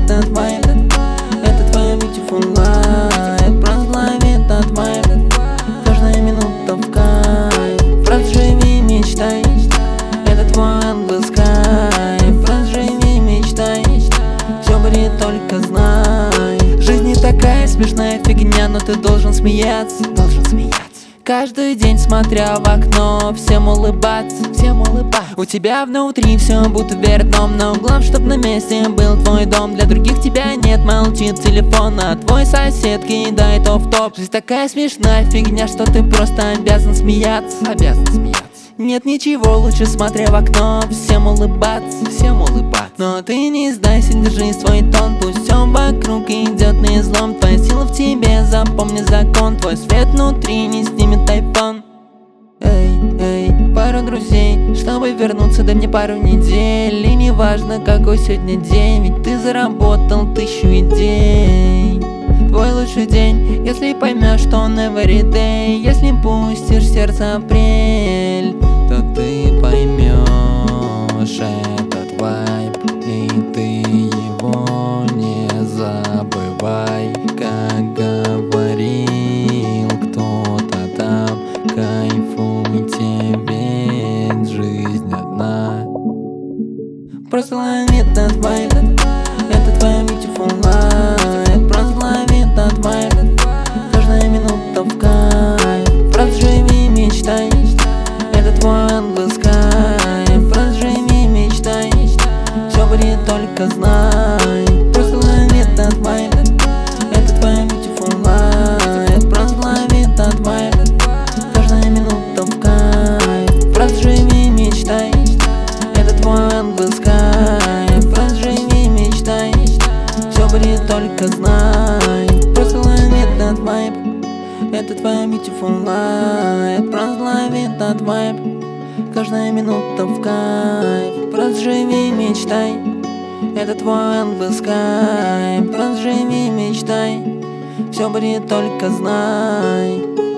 этот вайб, это твой beautiful life. Прослави этот вайб, каждая минута в кайф. Просто живи, мечтай, это твой endless sky. Просто живи, мечтай, все будет, только знай. Жизнь не такая смешная фигня, но ты должен смеяться, каждый день, смотря в окно, всем улыбаться. У тебя внутри все будто вверх дном, но главное, чтоб на месте был твой дом. Для других тебя нет, молчит телефон, а твой сосед кидает офф-топ. Жизнь такая смешная фигня, что ты просто обязан смеяться. Нет ничего лучше, смотря в окно, всем улыбаться. Но ты не сдайся, держи свой тон, пусть все вокруг идет на излом. Твоя сила в тебе, запомни закон, твой свет внутри не снимет айфон. Эй, пару друзей, чтобы вернуться, дай мне пару недель. И не важно, какой сегодня день, ведь ты заработал 1000 идей. Твой лучший день, если поймешь, что он every day. Если пустишь в сердце апрель, то ты поймешь этот вайб, и ты его не забывай. Как говорил кто-то там, кайфуйте, ведь жизнь одна. Просто лови этот вайб, это твоя beautiful life. Просто лови этот вайб, каждая минута в кайф. Просто живи, мечтай, это твой endless sky. Просто живи, мечтай, все будет, только знай. Просто лови этот вайб, это твоя beautiful life. Просто лови этот вайб, каждая минута в кайф. Просто живи, мечтай, это твой endless sky. Просто живи, мечтай, все будет, только знай. Просто лови этот вайб, это твоя beautiful life. Просто лови этот вайб, каждая минута в кайф. Просто живи, мечтай, это твой endless sky. Просто живи, мечтай, все будет, только знай.